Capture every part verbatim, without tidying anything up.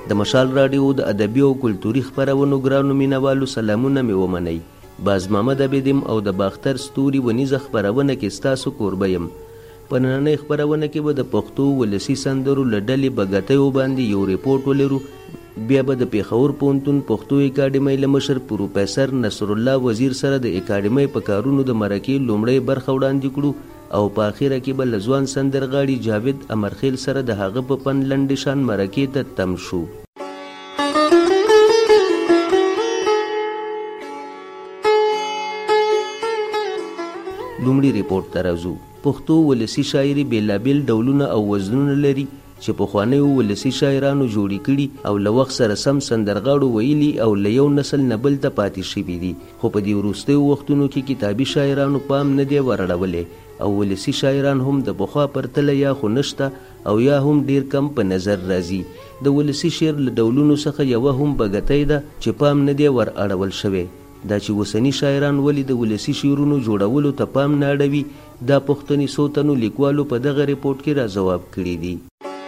د مشال راډیو د ادبي او کلتوري خپرونو ګرانو مینوالو سلامونه مې ومنئ. باز محمد عبیدیم او د باختر ستوري ونیزه خپرونه کې ستاسو کوربه یم. په نننۍ خپرونه کې به د پښتو ولسي سندرو له ډلې بګتیو باندې یو ریپورټ ولرو. بیا به د پېښور پوهنتون پښتو اکاډمۍ له مشر پروفیسر نصر الله وزیر سره د اکاډمۍ په کارونو د مرکې لومړۍ برخه وړاندې کړو او په اخره کې به له ځوان سندرغاړي جاوید امرخیل سره د هغه په فن لنډې شان مرکې ته تم شو. لومړي ریپورټ ته راځو. پښتو ولسي شاعري بېلابېل ډولونه او وزنونه لري چې پخوانیو ولسي شاعرانو جوړې کړي او له وخت سره سم سندرغاړو ویلي او له یو نسل نه بل ته پاتې شوي دي. خو په دې وروستیو وختونو کې کتابي شاعرانو پام نه دی ورړولی او ولسي شاعران هم د پخوا پرتله یا خو نشته او یا هم ډیر کم په نظر راځي. د ولسي شعر له ډولونو څخه یوه هم بګتی ده چې پام نه دی ور اړول شوی. دا چې اوسني شاعران ولې د ولسي شعرونو جوړولو ته پام نه اړوي، دا پوښتنې څو تنو لیکوالو په دغه ریپورټ کې را ځواب کړي دي.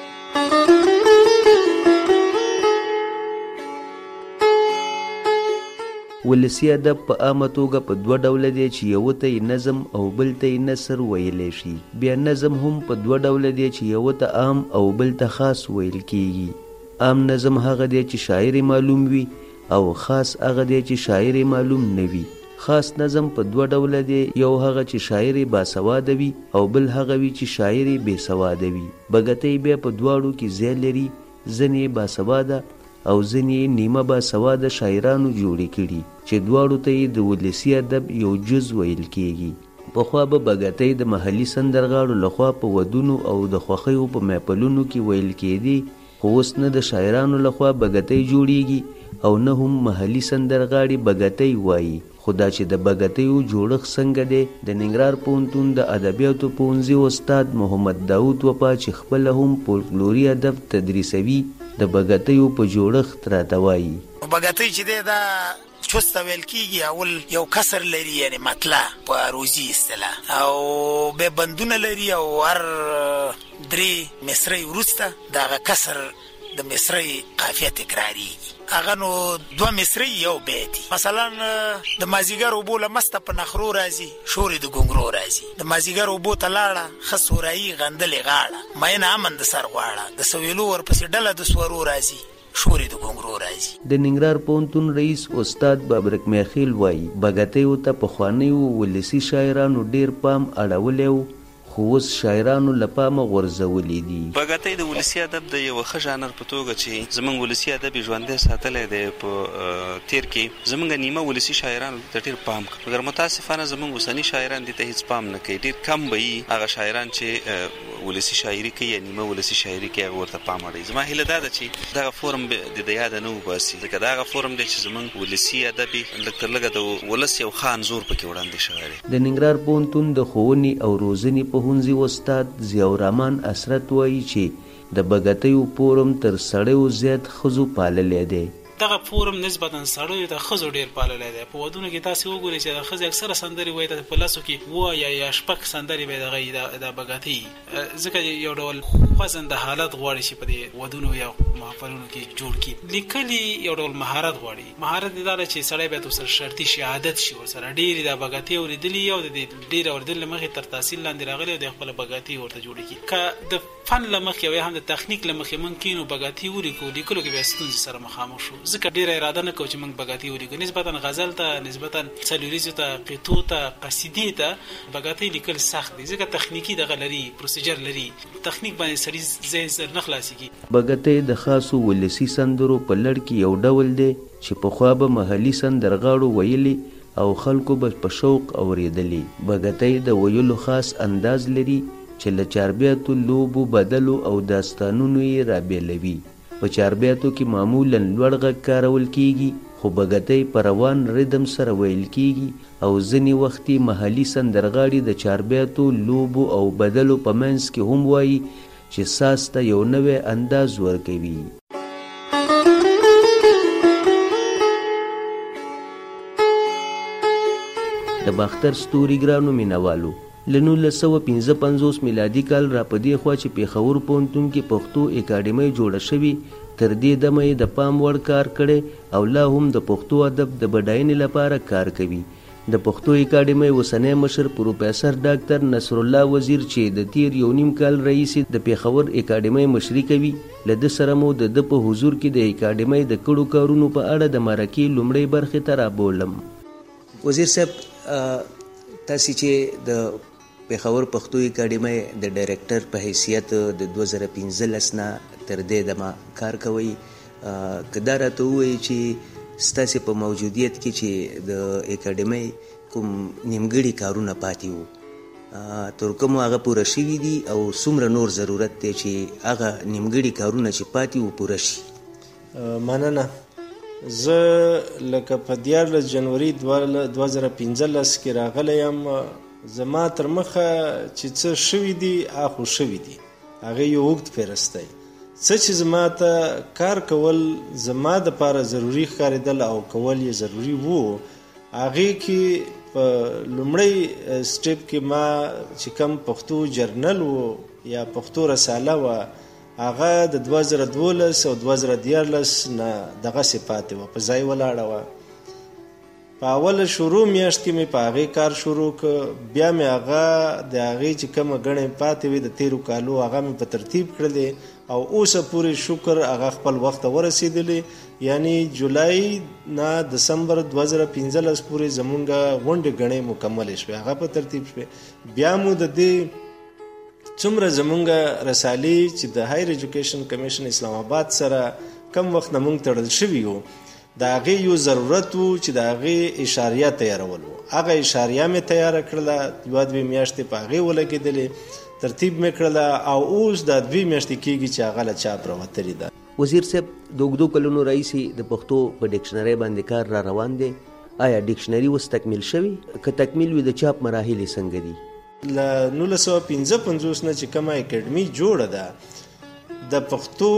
ولسي ادب په عامه توګه په دوه ډوله دی چې یو ته یې نظم او بل ته یې نثر ویلی شي. بیا نظم هم په دوه ډوله دی چې یو ته عام او بل ته خاص ویل کیږي. عام نظم هغه دی چې شاعر معلوم وي او خاص هغه دی چې شاعر معلوم نه وي. خاص نظم په دوه ډوله دی، یو هغه چې شاعر باسواده وي او بل هغه وي چې شاعر بې سواده وي. بګتی بیا په دواړو کې ځای لري، ځینې باسواده او ځینې نیمه باسواده شاعرانو جوړې کړي چې دواړو ته یې د ولسي ادب یو جز ویل کیږي. پخوا به بګتی د محلي سندرغاړو لخوا په ودونو او د خوښیو په محفلونو کې ویل کېدی، خو اوس نه د شاعرانو لخوا بګتی جوړیږي او نه هم محلي سندرغاړي بګتی وایي. خو دا چې د بګتیو جوړښت څنګه دی، د ننګرهار پوهنتون د ادبیاتو پوهنځي استاد محمد داود وپا چې خپله هم فولکلوري ادب تدریسوي د بګتیو په جوړښت راته وایي. بګتی چې دی دا چوسته ویل کېږي، اول یو کسر لري یعنې مطلع په روزي اصطلاح، او بیا بندونه لري او هر درې مصرۍ وروسته د هغه کسر د مصرۍ قافیه تکراریږي. هغه نو دوه مصرۍ یو بیت. مثلا د مازیګر اوبو له مسته په نخرو راځي، شورې د ګونګرو راځي. د مازیګر اوبو ته لاړه ښه سورایي غندلې غاړه، مینه امن د سر غواړه، د سویلو ورپسې ډله د سورو راځي، شورې د ګونګرو راځي. د ننګرهار پوهنتون رئیس استاد بابرک میخیل وایي بګتیو ته پخوانیو ولسي شاعرانو ډیر پام اړولی و، خو اوس شاعرانو له پامه غورځولي دي. بګتی د ولسي ادب د یوه ښه ژانر په توګه چې زموږ ولسي ادب یې ژوندی ساتلی دی په تیر کې، زموږ نیمه ولسي شاعرانو ته ډېر پام کوي، مګر متاسفانه زموږ اوسني شاعران دې ته هېڅ پام نه کوي. ډېر کم به وي هغه شاعران چې ولسي شاعري کوي یا نیمه ولسي شاعري کوي، هغه ورته پام اړوي. زما هیله دا ده چې دغه فورم د د یاده نه وباسي، ځکه دا هغه فورم دی چې زموږ ولسي ادب یې لږ تر لږه د ولس یو ښه انځور پکې وړاندې شوی دی. د ننګرهار پوهنتون د ښوونې او روزنې پوهنځي استاد ضیاءالرحمن اسرت وایي چې د بګتیو فورم تر سړیو زیات ښځو پاللی دی. دغه فورم نسبتا سړیو ته ښځو ډېر پاللی دی. په ودونو کې تاسې وګورئ چې د ښځې اکثره سندرې وایي ته په لسو کې اووه یا یا شپږ سندرې به دغه د بګتۍ، ځکه یو ډول خوځنده حالت غواړي چې په دې ودونو یا محفلونو کې جوړ کړي. لیکلي یو ډول مهارت غواړي. مهارت دا ده چې سړی باید ورسره شرطي شي، عادت شي ورسره. ډېرې د بګتۍ اورېدلي او د ډېرې اورېدل له مخې تر تحصیل لاندې راغلي او د خپله بګتۍ ورته جوړې کړي. که د فن له مخې او یا هم د تخنیک له مخې موږ کینو بګتۍ ولیکو، لیکلو کې بیا ستونزې سره مخامخ شو، ځکه ډېره اراده نه کوو چې موږ بګتۍ ولیکو. نسبتا غزل ته، نسبتا څلوریزو ته، قطعو ته، قصیدې ته بګتۍ لیکل سخت دي، ځکه تخنیکي دغه لري، پروسیجر لري. تخنیک باندې سړي ذهن نه خلاصېږي. بګتۍ د خاصو ولسي سندرو په لړ کې یو ډول دی چې پخوا به محلي سندرغاړو ویلي او خلکو به په شوق اورېدلي. بګتۍ د ویلو خاص انداز لري چې له چاربیاتو، لوبو، بدلو او داستانونو یې رابېلوي. په چاربیاتو کې معمولا لوړ غږ کارول کیږي، خو بګتۍ په روان ریدم سره ویل کیږي او ځینې وختي محلي سندرغاړي د چاربیاتو، لوبو او بدلو په منځ کې هم وایي چې ساز ته یو نوی انداز ورکوي. د باختر ستوري ګرانو مینوالو، له نولس سوه پنځه پنځوس میلادي کال را په دې خوا چې پېښور پوهنتون کې پښتو اکاډمۍ جوړه شوې تر دې دمه یې د پام وړ کار کړی او لا هم د پښتو ادب د بډاینې لپاره کار کوي. د پښتو اکاډمۍ اوسنی مشر پروفیسر ډاکټر نصر الله وزیر چې د تیر یو نیم کال راهیسې د پیښور اکاډمۍ مشري کوي، له ده سره مو د ده په حضور کې د اکاډمۍ د کړو کارونو په اړه د مرکې لومړۍ برخې ته رابولم. وزیر صاحب، تاسې چې د پیښور پښتو اکاډمۍ د ډایرکټر په حیثیت د دوه زره پنځلس نه تر دې دمه کار کوئ، که دا راته ووایي چې ستاسې په موجودیت کې چې د اکاډمۍ کوم نیمګړي کارونه پاتې وو، تر کومو هغه پوره شوي دي او څومره نور ضرورت دی چې هغه نیمګړي کارونه چې پاتې وو پوره شي؟ مننه. زه لکه په دیارلس جنوري دوه زره پنځلس کې راغلی یم. زما تر مخه چې څه شوي دي هغه خو شوي دي، هغه یو اوږد فهرست دی. څه چې زما ته کار کول زما دپاره ضروري ښکارېدل او کول یې ضروري وو، هغې کې په لومړی سټیپ کې ما چې کوم پښتو جرنل و یا پښتو رساله وه، هغه د دوه زره دولس او دوه زره دیارلس نه دغسې پاتې وه، په ځای ولاړه وه. په اوله شروع میاشت کې مې په هغې کار شروع کړ، بیا مې هغه د هغې چې کومه ګڼې پاتې وې د تیرو کالو هغه مې په ترتیب کړلې او اوسه پورې شکر هغه خپل وخت ته ورسېدلې، یعنی جولای نه دسمبر دوه زره پنځلس پورې زمونږ غونډې ګڼې مکملې شوې، هغه په ترتیب شوې. بیا مو د دې څومره زمونږ رسالې چې د هایر ایجوکیشن کمیشن اسلام آباد سره کم وخت نه مونږ تړل شوي وو، د هغې یو ضرورت و چې د هغې اشاریه تیارول و. هغه اشاریه مې تیاره کړله، یوه دوې میاشتې په هغې ولګېدلې، ترتیب مې کړله او اوس دا دوې میاشتې کېږي چې هغه له چاپ راوتلې ده. وزیر صاحب، د اوږدو کلونو راهیسې د پښتو په ډکشنرۍ باندې کار را روان دی. آیا ډکشنري اوس تکمیل شوي؟ که تکمیل وي د چاپ مراحل یې څنګه دي؟ له نولس سوه پنځه پنځوس نه چې کومه اکاډمي جوړه ده، د پښتو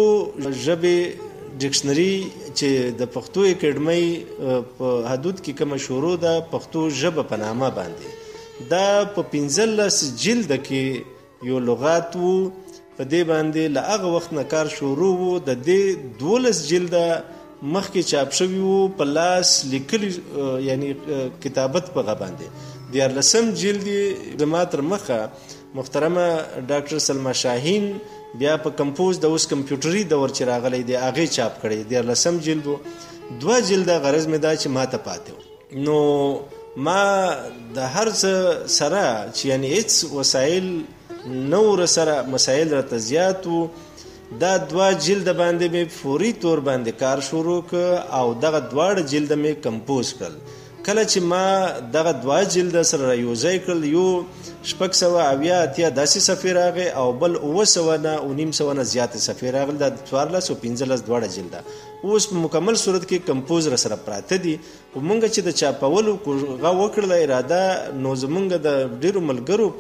ژبې ډکشنري چې د پښتو اکاډمۍ په حدود کې کومه شروع ده پښتو ژبه په نامه باندې، دا په پنځلس جلده کې یو لغات وو، په دې باندې له هغه وخت نه کار شروع وو. د دې دولس جلده مخکې چاپ شوي وو په لاس لیکلي، یعنی کتابت په هغه باندې. دیارلسم جلد زما تر مخه محترمه ډاکټر سلما شاهین بیا په کمپوز د اوس کمپیوټري دور چې راغلی دی هغې چاپ کړی، دیارلسم جلد و. دوه جلده غرض مې دا چې ما ته پاتې و. نو ما د هر څه سره چې یعنی هېڅ وسایل نه ور سره مسایل راته زیات وو، دا دوه جلده باندې مې فوري طور باندې کار شروع کړ او دغه دواړه جلده مې کمپوز کړل. کله چې ما دغه دوه جلده سره یوځای کړل، یو شپږ سوه اویا اتیا داسې صفحې راغی او بل اوه سوه نه او نیم سوه نه زیاتې صفحې راغلي، دا څوارلس او پنځلس دواړه جلده اوس په مکمل صورت کې کمپوز را سره پراته دي. خو مونږ چې د چاپولو هغه وکړله اراده، نو زمونږ د ډېرو ملګرو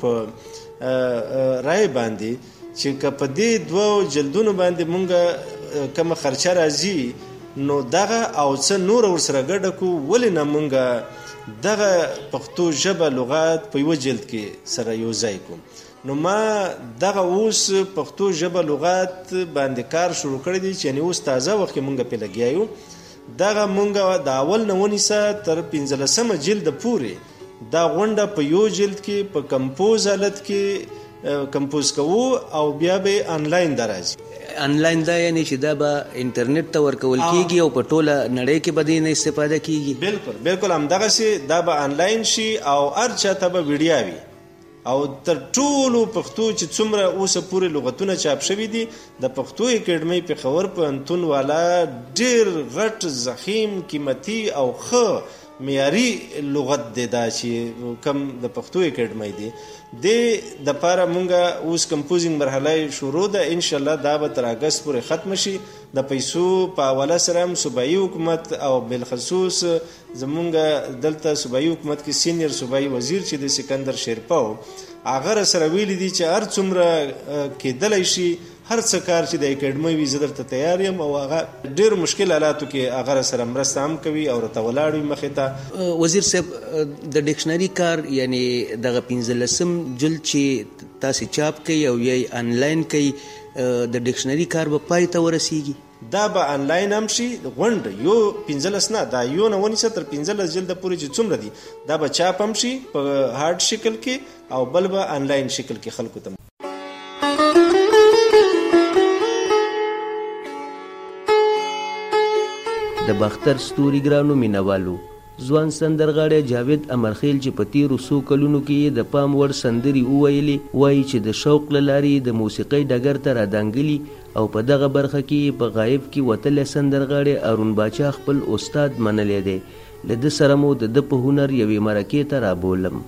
په رای باندې چې که په دې دوه جلدونو باندې مونږ کومه خرچه راځي نو دغه او څه نور ورسره ګډه کو، ولې نه مونږ دغه پښتو ژبه لغات په یوه جلد کې سره یو ځای کوم. نو ما دغه اوس پښتو ژبه لغات باندې کار شروع کړی دی چې یعنې اوس تازه وخت کې مونږ پې لګیا یو. دغه مونږ د اول نه ونیسه تر پنځلسمه جلد پورې دا غونډه په یو جلد کې په کمپوز حالت کې کمپوز کوو او بیا به آنلاین دا راځي. آنلاین دا یعنی چې دا به انټرنیټ ته ورکول کیږي او په ټوله نړۍ کې به دې نه استفاده کیږي؟ بالکل بالکل همدغسې دا به آنلاین شي او هر چا ته به ویډیا وي او تر ټولو پښتو چې څومره اوسه پورې لغتونه چاپ شوي دي د پښتو اکاډمۍ پېښور پوهنتون والا ډېر غټ ضخیم قیمتي او ښه معیاري لغت دی دا چې کم د پښتو اکاډمۍ دی. دې دپاره مونږ اوس کمپوزینګ مرحله شروع ده، انشاءالله دا به تر اګست پورې ختم شي. د پیسو په حواله سره هم صوبایي حکومت او بالخصوص زمونږ دلته صوبایي حکومت کې سینیر صوبایي وزیر چې د سکندر شیرپا هغه راسره ویلي دي چې هر څومره کېدلی شي هر څه کار چې د اکاډمۍ وي زه درته تیار یم او هغه ډېر مشکل حالاتو کې هغه راسره مرسته هم کوي او راته ولاړ وي مخې ته. وزیر صاحب، د ډکشنري کار یعنی دغه پنځلسم جلد چې تاسې چاپ کوي او یا آنلاین کوي، د ډکشنري کار به پای ته ورسیږي؟ دا به آنلاین هم شي. غونډ یو پنځلس نه دا یو نه ونیسه تر پنځلس جلده پورې چې څومره دي دا به چاپ هم شي په هارد شکل کې او بل به آنلاین شکل کې خلکو ته. د باختر ستوري ګرانو مینوالو، ځوان سندرغاړی جاوید امرخیل چې په تیرو څو کلونو کې د پام وړ سندرې وویلې، وایي چې د شوق له لارې د موسیقۍ ډګر ته رادانګلي او په دغه برخه کې په غایب کې وتلی سندرغاړی ارون باچا خپل استاد منلی دی. له ده سره مو د ده په هنر یوې مرکې ته رابولم.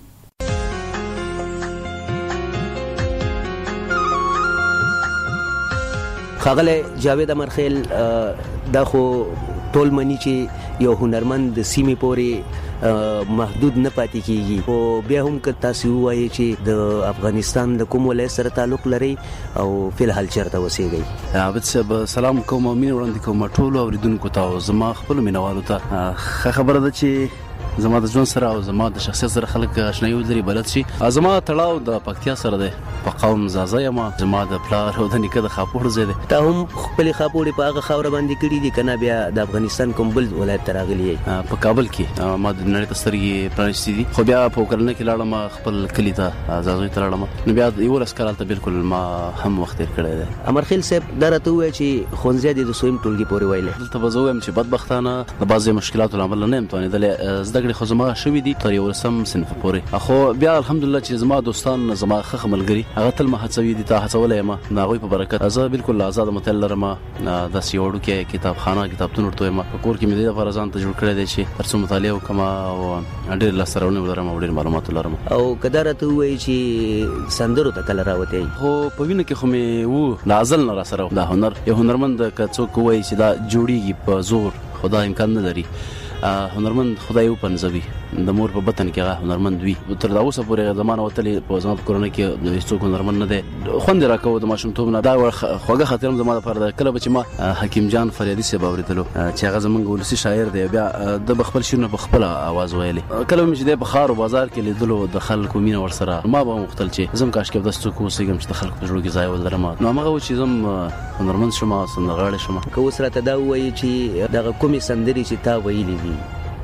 ښاغلی جاوید امرخیل، دا خو ټول مني چې یو هنرمند د سیمې پورې محدود نه پاتې کیږي، خو بیا هم که تاسو ووایئ چې د افغانستان د کوم ولایت سره تعلق لرئ او فی الحال چېرته اوسېږئ؟ عابد صاحب سلام کوم او مینه وړاندې کوم ټولو اورېدونکو ته او زما خپلو مینوالو ته. ښه خبره ده چې زما د ژوند سره او زما د شخصیت سره خلک اشنایي ولري، بلد شي. زما تړاو د پکتیا سره دی، په قوم زازه یم، زما د پلار او د نیکه د خاپوړ ځای دی. تا هم خپلې خاپوړې په هغه خاوره باندې کړي دي که نه بیا د افغانستان کوم بل ولایت ته راغلي یې؟ په کابل کې ما د نړۍ ته سترګې پرانیستې دي، خو بیا په کرنه کې لاړم، خپل کلي ته زازوی ته لاړم، نو بیا یولس کال هلته بلکل ما هم وخت تېر کړی دی. امرخیل صاحب دا راته ووایه چې ښوونځی دې د سویم ټولګي پورې ویلی؟ دلته به زه ووایم چې بدبختانه د بعضې مشکلاتو له امله نه یم توانېدلی. زده کړې خو زما شوي دي تر یولسم صنف پورې، خو بیا الحمدلله چې زما دوستان زما ښه ملګري هغه تل ما هڅوي دي، تا هڅولی یم د هغوی په برکت زه بلکل آزاده مطالعه لرم. داسې یو وړوکی کتابخانه کتابتون ورته وایم په کور کې مې دې دپاره ځان ته جوړ کړی دی چې تر څو مطالعه وکړم او ډېرې لاسته راوړنې ولرم او ډېر معلومات ولرم. او که دا راته ووایي چې سندرو ته کله راوتی؟ خو په وینه کې خو مې و له ازل نه را سره دا هنر. یو هنرمند که څوک ووایي چې دا جوړېږي په زور، خو دا امکان نه لري. هنرمند خدای وپنځوي، د مور په بطن کې هغه هنرمند وي. تر دا اوسه پورې زمانه وتلې په زما په کورنۍ کې هېڅوک هنرمند نه دی. خوند یې راکوه د ماشومتوب نه. دا خوږه خاطره هم زما لپاره ده. کله به چې ما حکیم جان فریادي صاحب اورېدلو چې هغه زموږ ولسي شاعر دی، بیا د به خپل شعرونه په خپله اواز ویلې. کله به مې چې دی په ښار او بازار کې لیدلو د خلکو مینه ورسره، ما به غوښتل چې زه هم کاشکې به داسې څوک اوسېږم چې د خلکو په زړو کې ځای ولرم. نو هماغه و چې زه هم هنرمند شم، سندرغاړی شم. که اوس راته دا ووایي چې دغه کومې سندرې چې تا ویلي دي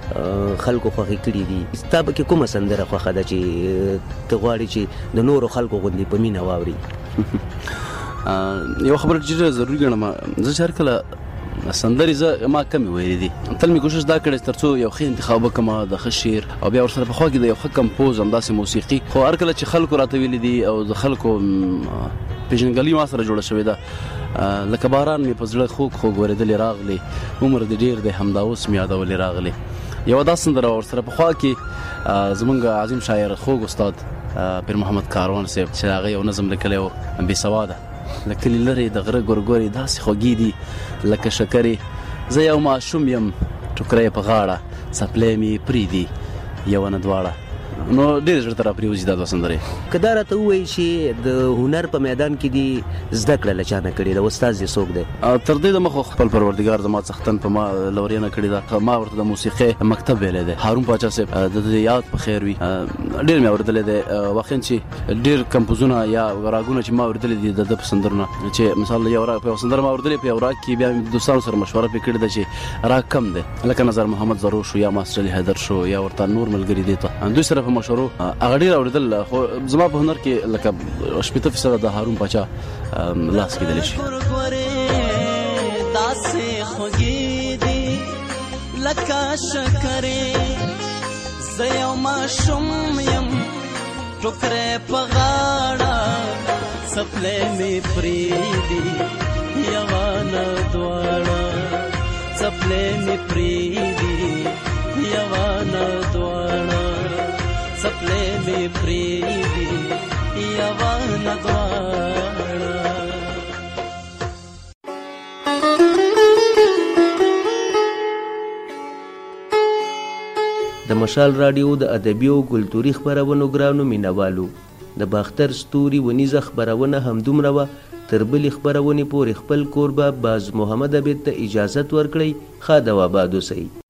خلکو خوښې کړي دي، ستا پکې کومه سندره خوښه ده چې ته غواړې چې د نورو خلکو غوندې په مینه واوري؟ یوه خبره چې ډېره ضروري ګڼم، زه چې هر کله سندرې زه ما کمې ویلې دي، تل مې کوشش دا کړی تر څو یو ښه انتخاب وکړم د ښه شعر او بیا ورسره په خوا کې د یو ښه کمپوز همداسې موسیقي. خو هر کله چې خلکو راته ویلي دي او د خلکو پېژندګلوي ما سره جوړه شوې ده، لکه باران مې په زړه خوږ خوږ ورېدلې راغلی، عمر دې ډېر دی همدا اوس مې یادولې راغلی. یوه دا سندره ورسره په خوا کې زموږ عظیم شاعر خوږ استاد پیر محمد کاروان صاحب چې هغه یو نظم لیکلی و بې سواده. له کلي لرې د غره ګورګورې داسې خوږې دي لکه شکرې، زه یو ماشوم یم ټوکری په غاړه، څپلی مې پرېږدي یوه نه دواړه. نو ډېر زړه ته راپرېوځي دا دوه سندرې. که دا راته ووایي چې د هنر په میدان کې دي زده کړه له چا نه کړې ده، استاد دې څوک دی؟ تر دې دمخه خپل پروردګار زما څښتن په ما لورینه نه کړې ده. ما ورته د موسیقۍ مکتب ویلی دی، هارون پاچا صاحب د دې یاد په خیر وي. ډېر مې اورېدلی دی واقعا چې ډېر کمپوزونه یا راګونه چې ما اورېدلي دي د ده په سندرونه، چې مثال یو راګ په یو سندره ما اورېدلې په یو راګ کې بیا مې دوستانو سره مشوره پرې کړې ده چې راګ کم دی، لکه نظر محمد ضرور شو یا ماسټر علي حیدر شو یا ورته نور ملګري دي ته دوی سره په مشورو هغه ډېر اورېدل. خو زما په هنر کې لکه شپېته فیصده د هارون پاچا لاس کېدلی شي. داسې خوږې دي لکه شکرې، زه یو ماشوم یم ټوکری په غاړه، څپلی مې پرېږدي یوه نه دواړه، څپلی مې پرېږدي یوه نه دواړه، څپلی مې پرېږدي یوه نه دواړه. د مشال راډیو د ادبي او کلتوري خپرونو ګرانو مینوالو، د باختر ستوري ونیزه خپرونه همدومره وه. تر بلې خپرونې پورې خپل کوربه باز محمد عبید ته اجازت ورکړئ. ښاد او آباد اوسئ.